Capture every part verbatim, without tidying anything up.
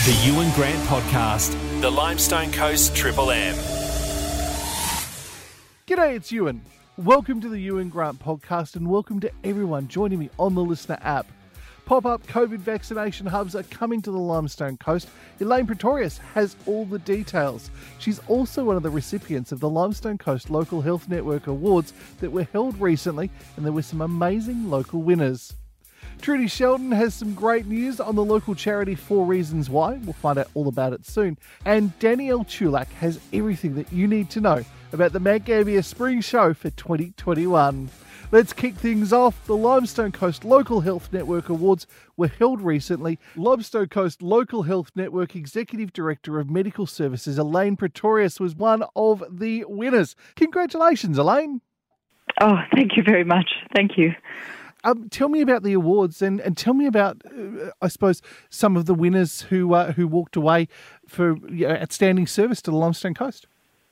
The Ewan Grant Podcast, the Limestone Coast Triple M. G'day, it's Ewan. Welcome to the Ewan Grant Podcast and welcome to everyone joining me on the Listener app. Pop-up COVID vaccination hubs are coming to the Limestone Coast. Elaine Pretorius has all the details. She's also one of the recipients of the Limestone Coast Local Health Network Awards that were held recently, and there were some amazing local winners. Trudy Sheldon has some great news on the local charity Four Reasons Why. We'll find out all about it soon. And Danielle Chulak has everything that you need to know about the Mount Gambier Spring Show for twenty twenty-one. Let's kick things off. The Limestone Coast Local Health Network Awards were held recently. Limestone Coast Local Health Network Executive Director of Medical Services, Elaine Pretorius, was one of the winners. Congratulations, Elaine. Oh, thank you very much. Thank you. Um, tell me about the awards and, and tell me about, uh, I suppose, some of the winners who uh, who walked away for you know, outstanding service to the Limestone Coast.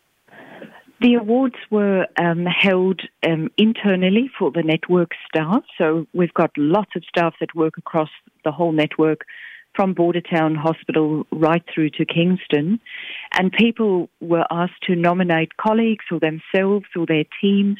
The awards were um, held um, internally for the network staff. So we've got lots of staff that work across the whole network, from Bordertown Hospital right through to Kingston. And people were asked to nominate colleagues or themselves or their teams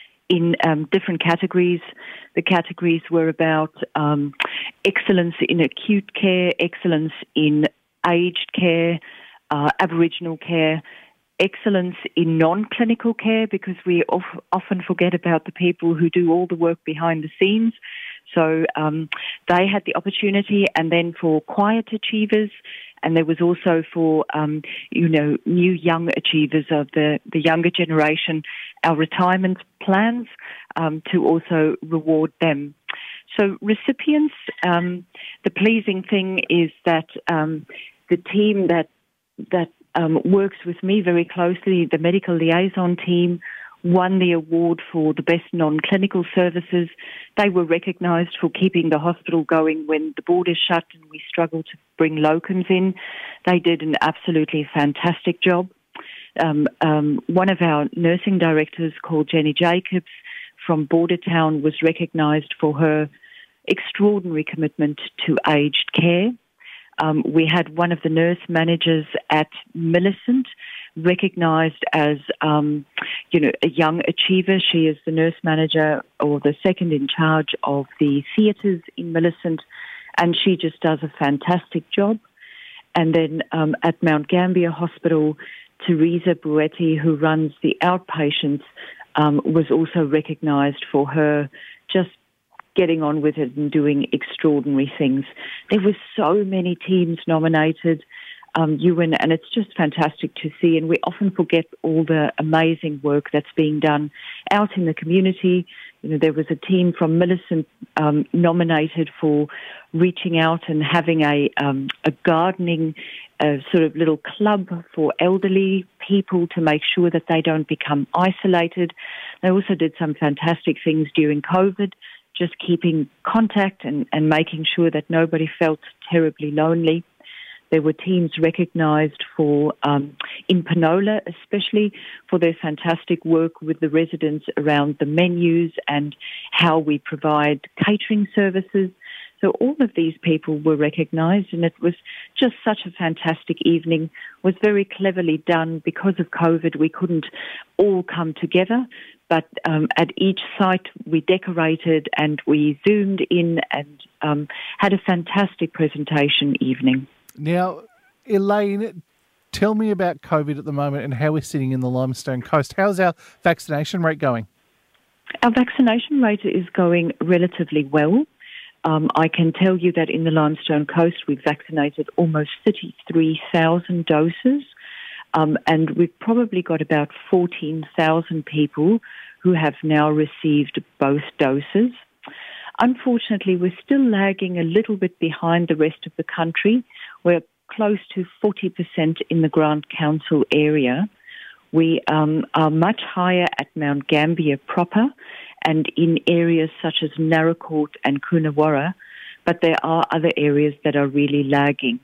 in um, different categories. The categories were about um, excellence in acute care, excellence in aged care, uh, Aboriginal care, excellence in non-clinical care, because we of, often forget about the people who do all the work behind the scenes. So um, they had the opportunity, and then for quiet achievers, and there was also for, um, you know, new young achievers of the, the younger generation, our retirement plans, um, to also reward them. So recipients, um, the pleasing thing is that um, the team that that um, works with me very closely, the medical liaison team, won the award for the best non-clinical services. They were recognised for keeping the hospital going when the borders shut and we struggled to bring locums in. They did an absolutely fantastic job. Um, um, one of our nursing directors, called Jenny Jacobs from Bordertown, was recognised for her extraordinary commitment to aged care. Um, we had one of the nurse managers at Millicent recognised as, um, you know, a young achiever. She is the nurse manager or the second in charge of the theatres in Millicent, and she just does a fantastic job. And then um, at Mount Gambier Hospital, Teresa Bruetti, who runs the outpatients, um, was also recognised for her just getting on with it and doing extraordinary things. There were so many teams nominated, um, Ewan, and it's just fantastic to see. And we often forget all the amazing work that's being done out in the community. You know, there was a team from Millicent um, nominated for reaching out and having a um, a gardening uh, sort of little club for elderly people to make sure that they don't become isolated. They also did some fantastic things during COVID, just keeping contact and, and making sure that nobody felt terribly lonely. There were teams recognised for, um, in Penola especially, for their fantastic work with the residents around the menus and how we provide catering services. So all of these people were recognised, and it was just such a fantastic evening. It was very cleverly done. Because of COVID, we couldn't all come together, but um, at each site we decorated and we zoomed in and um, had a fantastic presentation evening. Now, Elaine, tell me about COVID at the moment and how we're sitting in the Limestone Coast. How's our vaccination rate going? Our vaccination rate is going relatively well. Um, I can tell you that in the Limestone Coast we've vaccinated almost thirty-three thousand doses, um, and we've probably got about fourteen thousand people who have now received both doses. Unfortunately, we're still lagging a little bit behind the rest of the country. We're close to forty percent in the Grant Council area. We um, are much higher at Mount Gambier proper and in areas such as Naracoorte and Coonawarra, but there are other areas that are really lagging.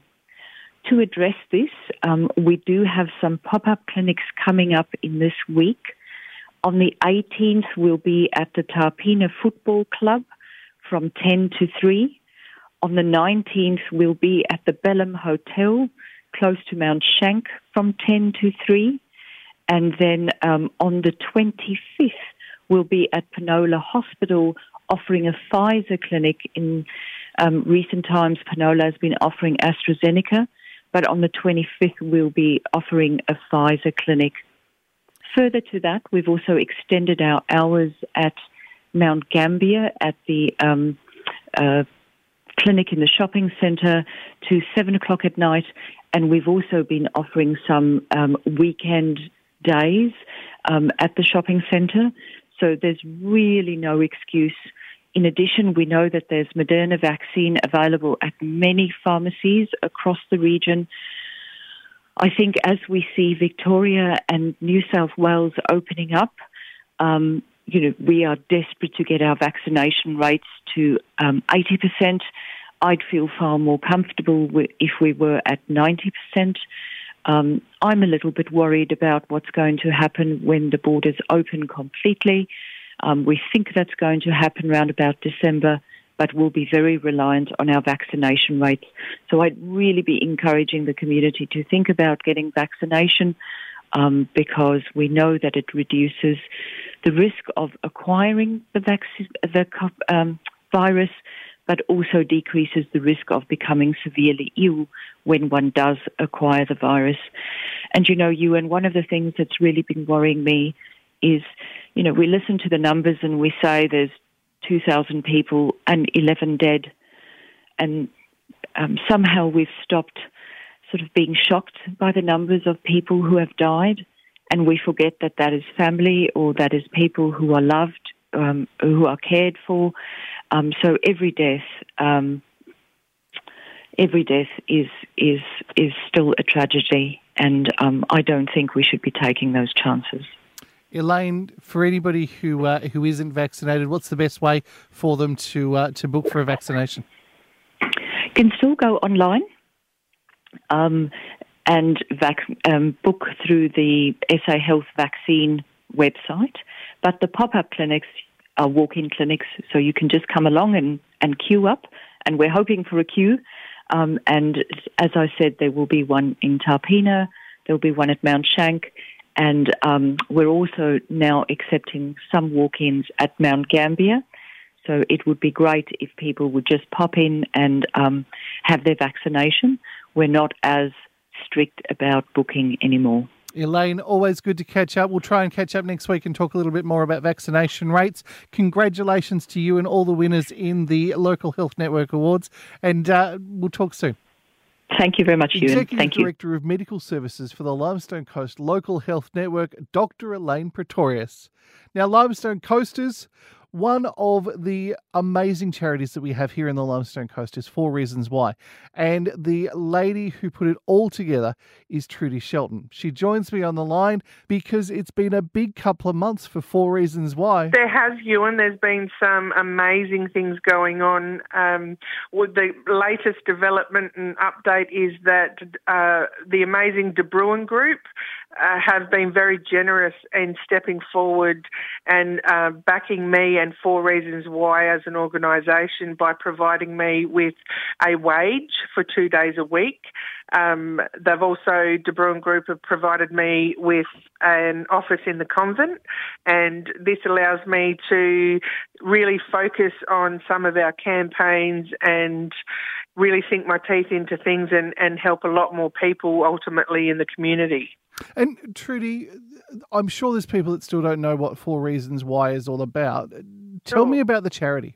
To address this, um, we do have some pop-up clinics coming up in this week. On the eighteenth, we'll be at the Tarpina Football Club from ten to three. On the nineteenth, we'll be at the Belém Hotel, close to Mount Shank, from ten to three. And then um, on the twenty-fifth, we'll be at Penola Hospital offering a Pfizer clinic. In um, recent times, Penola has been offering AstraZeneca, but on the twenty-fifth, we'll be offering a Pfizer clinic. Further to that, we've also extended our hours at Mount Gambier at the um, uh, clinic in the shopping centre to seven o'clock at night, and we've also been offering some um, weekend days um, at the shopping centre. So there's really no excuse. In addition, we know that there's Moderna vaccine available at many pharmacies across the region. I think as we see Victoria and New South Wales opening up, um, you know, we are desperate to get our vaccination rates to um, eighty percent. I'd feel far more comfortable if we were at ninety percent. Um, I'm a little bit worried about what's going to happen when the borders open completely. Um, we think that's going to happen around about December, but we'll be very reliant on our vaccination rates. So I'd really be encouraging the community to think about getting vaccination um, because we know that it reduces the risk of acquiring the, vac- the um, virus, but also decreases the risk of becoming severely ill when one does acquire the virus. And, you know, Ewan, one of the things that's really been worrying me is, you know, we listen to the numbers and we say there's two thousand people and eleven dead, and um, somehow we've stopped sort of being shocked by the numbers of people who have died, and we forget that that is family or that is people who are loved, um, who are cared for. Um, so every death, um, every death is is is still a tragedy, and um, I don't think we should be taking those chances. Elaine, for anybody who uh, who isn't vaccinated, what's the best way for them to uh, to book for a vaccination? Can still go online um, and vac- um, book through the S A Health Vaccine website, but the pop-up clinics are walk-in clinics, so you can just come along and, and queue up, and we're hoping for a queue. Um, and as I said, there will be one in Tarpina, there will be one at Mount Shank, and um, we're also now accepting some walk-ins at Mount Gambier. So it would be great if people would just pop in and um, have their vaccination. We're not as strict about booking anymore. Elaine, always good to catch up. We'll try and catch up next week and talk a little bit more about vaccination rates. Congratulations to you and all the winners in the Local Health Network Awards, and uh, we'll talk soon. Thank you very much, Ewan. Executive Thank you. Director of Medical Services for the Limestone Coast Local Health Network, Doctor Elaine Pretorius. Now, Limestone Coasters, one of the amazing charities that we have here in the Limestone Coast is Four Reasons Why. And the lady who put it all together is Trudy Shelton. She joins me on the line because it's been a big couple of months for Four Reasons Why. There has, Ewan. There's been some amazing things going on. Um, with the latest development and update is that uh, the amazing De Bruin Group uh, have been very generous in stepping forward and uh, backing me and Four Reasons Why as an organisation by providing me with a wage for two days a week. Um, they've also, De Bruin Group have provided me with an office in the convent, and this allows me to really focus on some of our campaigns and really sink my teeth into things and, and help a lot more people ultimately in the community. And Trudy, I'm sure there's people that still don't know what Four Reasons Why is all about. Tell Sure. me about the charity.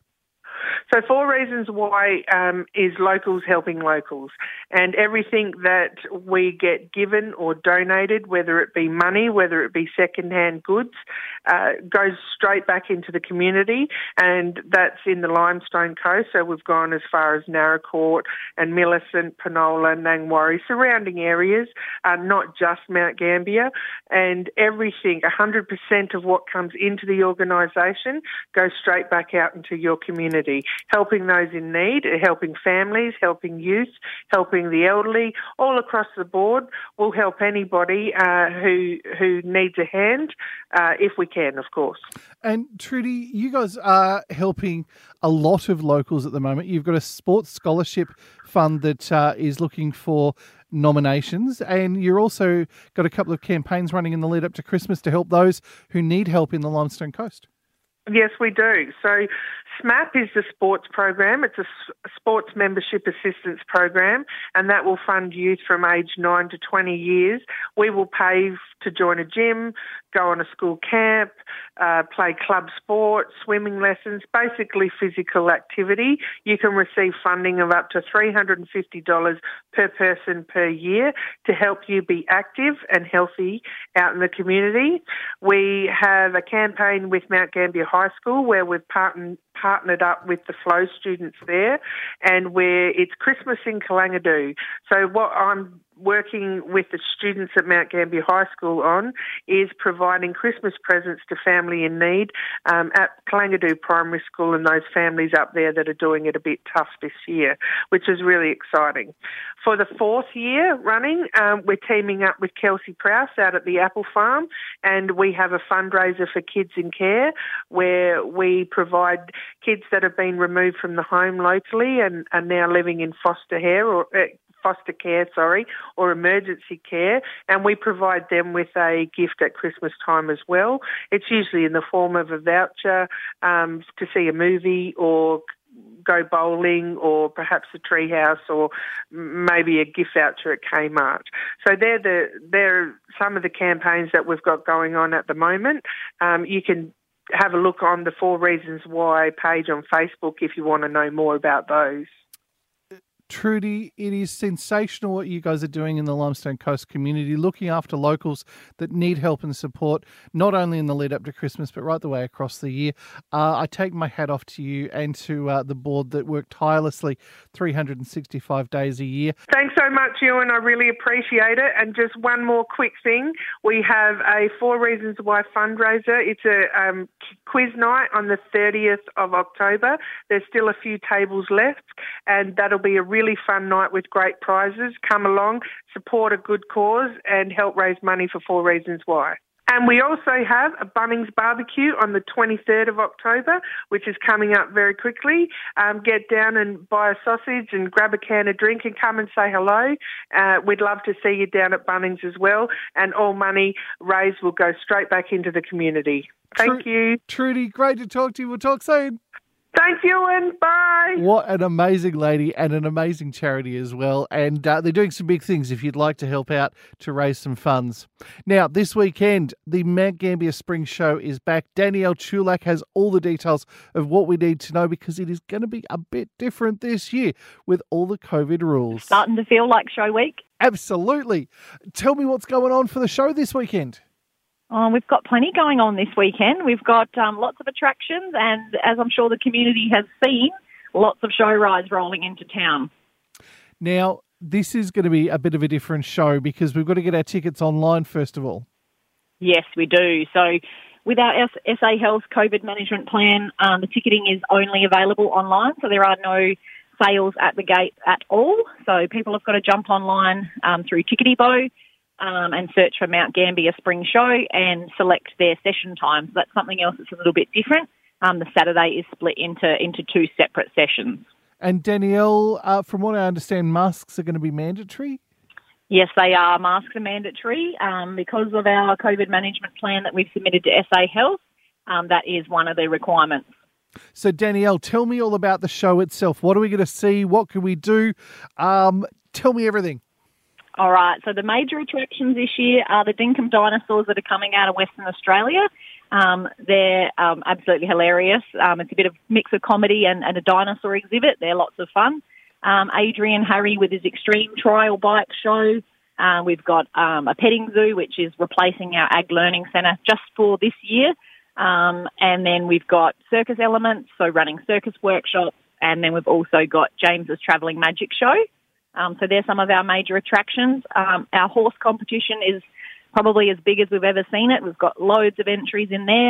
So Four Reasons Why um, is locals helping locals, and everything that we get given or donated, whether it be money, whether it be second-hand goods, uh, goes straight back into the community, and that's in the Limestone Coast. So we've gone as far as Naracoorte and Millicent, Penola, Nangwarry, surrounding areas, uh, not just Mount Gambier, and everything, one hundred percent of what comes into the organisation goes straight back out into your community. helping those in need, helping families, helping youth, helping the elderly, all across the board. We'll help anybody uh, who who needs a hand, uh, if we can, of course. And Trudy, you guys are helping a lot of locals at the moment. You've got a sports scholarship fund that uh, is looking for nominations, and you're also got a couple of campaigns running in the lead up to Christmas to help those who need help in the Limestone Coast. Yes, we do. So SMAP is the sports program. It's a sports membership assistance program, and that will fund youth from age nine to twenty years. We will pay to join a gym, go on a school camp, uh, play club sport, swimming lessons, basically physical activity. You can receive funding of up to three hundred fifty dollars per person per year to help you be active and healthy out in the community. We have a campaign with Mount Gambier High School where we've partnered partnered up with the Flow students there, and where it's Christmas in Kalangadoo. So what I'm working with the students at Mount Gambier High School on is providing Christmas presents to family in need um, at Kalangadoo Primary School and those families up there that are doing it a bit tough this year, which is really exciting. For the fourth year running, um, we're teaming up with Kelsey Prowse out at the Apple Farm, and we have a fundraiser for Kids in Care where we provide kids that have been removed from the home locally and are now living in foster care or uh, foster care, sorry, or emergency care, and we provide them with a gift at Christmas time as well. It's usually in the form of a voucher um, to see a movie or go bowling or perhaps a treehouse or maybe a gift voucher at Kmart. So they're the they're some of the campaigns that we've got going on at the moment. Um, you can have a look on the Four Reasons Why page on Facebook if you want to know more about those. Trudy, it is sensational what you guys are doing in the Limestone Coast community, looking after locals that need help and support, not only in the lead up to Christmas, but right the way across the year. Uh, I take my hat off to you and to uh, the board that work tirelessly three hundred sixty-five days a year. Thanks so much, Ewan. I really appreciate it. And just one more quick thing. We have a Four Reasons Why fundraiser. It's a um, quiz night on the thirtieth of October. There's still a few tables left, and that'll be a really fun night with great prizes. Come along, support a good cause and help raise money for Four Reasons Why. And we also have a Bunnings barbecue on the twenty-third of October, which is coming up very quickly. Um, get down and buy a sausage and grab a can of drink and come and say hello. Uh, we'd love to see you down at Bunnings as well. And all money raised will go straight back into the community. Thank Tr- you. Trudy, great to talk to you. We'll talk soon. Thanks, Ewan. Bye. What an amazing lady and an amazing charity as well. And uh, they're doing some big things if you'd like to help out to raise some funds. Now, this weekend, the Mount Gambier Spring Show is back. Danielle Chulak has all the details of what we need to know because it is going to be a bit different this year with all the COVID rules. Starting to feel like show week. Absolutely. Tell me what's going on for the show this weekend. Oh, we've got plenty going on this weekend. We've got um, lots of attractions and, as I'm sure the community has seen, lots of show rides rolling into town. Now, this is going to be a bit of a different show because we've got to get our tickets online first of all. Yes, we do. So with our S A Health COVID management plan, um, the ticketing is only available online, so there are no sales at the gate at all. So people have got to jump online um, through Tickety-Bo. Um, and search for Mount Gambier Spring Show and select their session times. That's something else that's a little bit different. Um, the Saturday is split into into two separate sessions. And Danielle, uh, from what I understand, masks are going to be mandatory? Yes, they are. Masks are mandatory um, because of our COVID management plan that we've submitted to S A Health. Um, that is one of the requirements. So, Danielle, tell me all about the show itself. What are we going to see? What can we do? Um, tell me everything. All right, so the major attractions this year are the Dinkum dinosaurs that are coming out of Western Australia. Um, they're um, absolutely hilarious. Um, it's a bit of mix of comedy and, and a dinosaur exhibit. They're lots of fun. Um, Adrian Harry with his extreme trial bike show. Uh, we've got um, a petting zoo, which is replacing our Ag Learning Centre just for this year. Um, and then we've got circus elements, so running circus workshops. And then we've also got James's Travelling Magic Show. Um, so there's some of our major attractions. Um, our horse competition is probably as big as we've ever seen it. We've got loads of entries in there.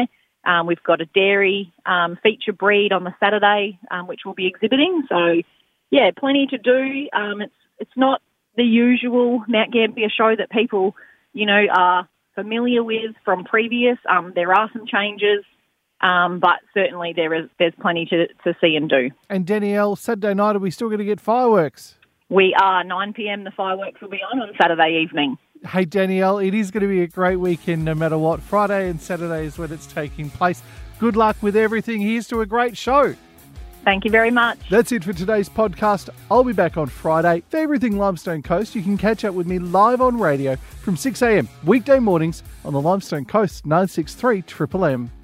Um, we've got a dairy um, feature breed on the Saturday, um, which we'll be exhibiting. So, yeah, plenty to do. Um, it's it's not the usual Mount Gambier show that people, you know, are familiar with from previous. Um, there are some changes, um, but certainly there is there's plenty to, to see and do. And Danielle, Saturday night, are we still going to get fireworks? We are. nine p.m. the fireworks will be on on Saturday evening. Hey, Danielle, it is going to be a great weekend no matter what. Friday and Saturday is when it's taking place. Good luck with everything. Here's to a great show. Thank you very much. That's it for today's podcast. I'll be back on Friday. For everything Limestone Coast, you can catch up with me live on radio from six a.m. weekday mornings on the Limestone Coast nine six three Triple M.